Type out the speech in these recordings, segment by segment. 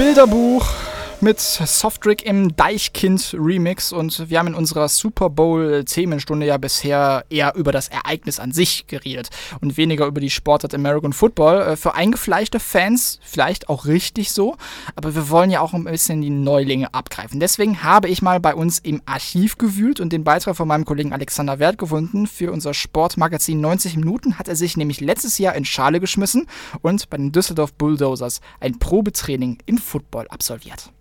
Bilderbuch mit Softdrink im Deichkind-Remix und wir haben in unserer Super Bowl-Themenstunde ja bisher eher über das Ereignis an sich geredet und weniger über die Sportart American Football. Für eingefleischte Fans vielleicht auch richtig so, aber wir wollen ja auch ein bisschen die Neulinge abgreifen. Deswegen habe ich mal bei uns im Archiv gewühlt und den Beitrag von meinem Kollegen Alexander Werth gefunden. Für unser Sportmagazin 90 Minuten hat er sich nämlich letztes Jahr in Schale geschmissen und bei den Düsseldorf Bulldozers ein Probetraining im Football absolviert.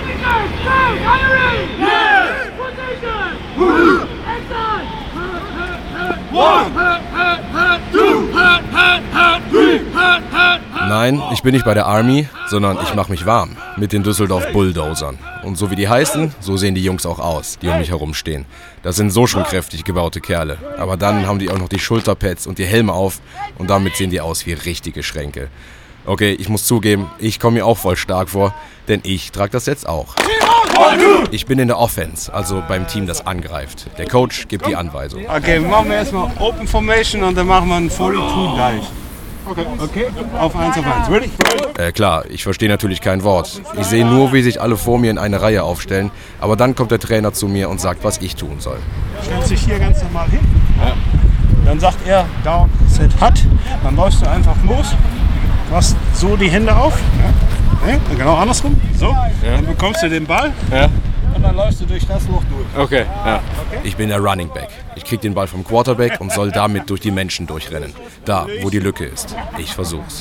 Nein, ich bin nicht bei der Army, sondern ich mache mich warm mit den Düsseldorf Bulldozern. Und so wie die heißen, so sehen die Jungs auch aus, die um mich herumstehen. Das sind so schon kräftig gebaute Kerle. Aber dann haben die auch noch die Schulterpads und die Helme auf und damit sehen die aus wie richtige Schränke. Okay, ich muss zugeben, ich komme mir auch voll stark vor, denn ich trage das jetzt auch. Ich bin in der Offense, also beim Team, das angreift. Der Coach gibt die Anweisung. Okay, wir machen erstmal Open Formation und dann machen wir einen 42 gleich. Okay, auf 1 auf 1. Ready? Klar, ich verstehe natürlich kein Wort. Ich sehe nur, wie sich alle vor mir in eine Reihe aufstellen, aber dann kommt der Trainer zu mir und sagt, was ich tun soll. Stellst dich hier ganz normal hin. Ja. Dann sagt er, down, set, hut. Dann läufst du einfach los. Machst so die Hände auf, ja, genau andersrum, so, ja. Dann bekommst du den Ball, ja. Und dann läufst du durch das Loch durch. Okay, ja. Ich bin der Running Back. Ich krieg den Ball vom Quarterback und soll damit durch die Menschen durchrennen. Da, wo die Lücke ist. Ich versuch's.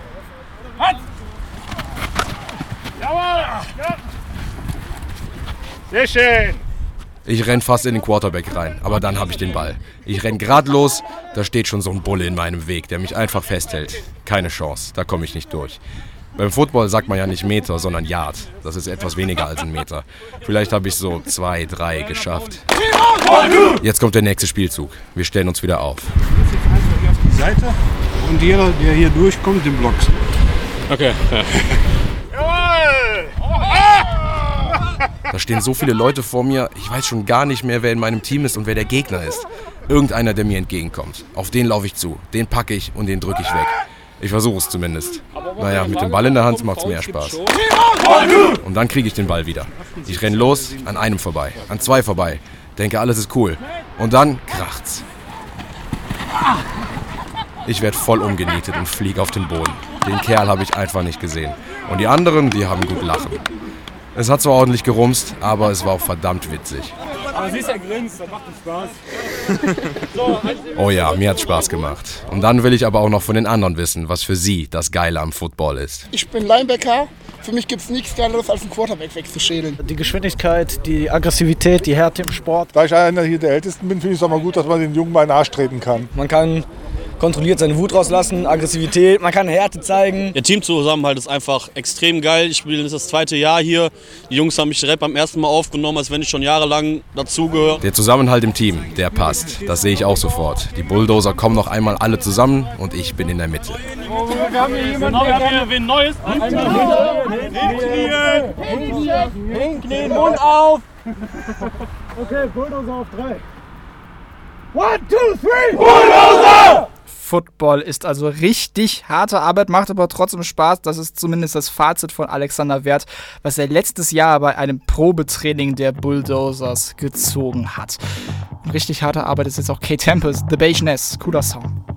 Jawohl! Sehr schön! Ich renn fast in den Quarterback rein, aber dann habe ich den Ball. Ich renn grad los, da steht schon so ein Bulle in meinem Weg, der mich einfach festhält. Keine Chance, da komme ich nicht durch. Beim Football sagt man ja nicht Meter, sondern Yard. Das ist etwas weniger als ein Meter. Vielleicht habe ich so 2, 3 geschafft. Jetzt kommt der nächste Spielzug. Wir stellen uns wieder auf. Jetzt einfach hier auf die Seite und jeder, der hier durchkommt, den blockst. Okay. Ja. Da stehen so viele Leute vor mir, ich weiß schon gar nicht mehr, wer in meinem Team ist und wer der Gegner ist. Irgendeiner, der mir entgegenkommt. Auf den laufe ich zu, den packe ich und den drücke ich weg. Ich versuche es zumindest. Naja, mit dem Ball in der Hand macht es mehr Spaß. Und dann kriege ich den Ball wieder. Ich renn los, an einem vorbei, an 2 vorbei. Denke, alles ist cool. Und dann kracht's. Ich werde voll umgenietet und fliege auf den Boden. Den Kerl habe ich einfach nicht gesehen. Und die anderen, die haben gut lachen. Es hat zwar ordentlich gerumst, aber es war auch verdammt witzig. Aber siehst du, er grinst, das macht Spaß. Oh ja, mir hat's Spaß gemacht. Und dann will ich aber auch noch von den anderen wissen, was für sie das Geile am Football ist. Ich bin Linebacker. Für mich gibt es nichts Geileres, als einen Quarterback wegzuschädeln. Die Geschwindigkeit, die Aggressivität, die Härte im Sport. Da ich einer hier der Ältesten bin, finde ich es auch mal gut, dass man den Jungen mal in den Arsch treten kann. Man kann kontrolliert seine Wut rauslassen, Aggressivität, man kann Härte zeigen. Der Teamzusammenhalt ist einfach extrem geil. Ich spiele das 2. Jahr hier. Die Jungs haben mich direkt beim ersten Mal aufgenommen, als wenn ich schon jahrelang dazugehöre. Der Zusammenhalt im Team, der passt. Das sehe ich auch sofort. Die Bulldozer kommen noch einmal alle zusammen und ich bin in der Mitte. Wir haben hier jemanden, wir haben hier wen Neues. Hinknien, Mund auf. Okay, Bulldozer auf 3. 1, 2, 3! Bulldozer! Football ist also richtig harte Arbeit, macht aber trotzdem Spaß. Das ist zumindest das Fazit von Alexander Werth, was er letztes Jahr bei einem Probetraining der Bulldozers gezogen hat. Und richtig harte Arbeit ist jetzt auch Kate Tempest, The Beige Ness, cooler Song.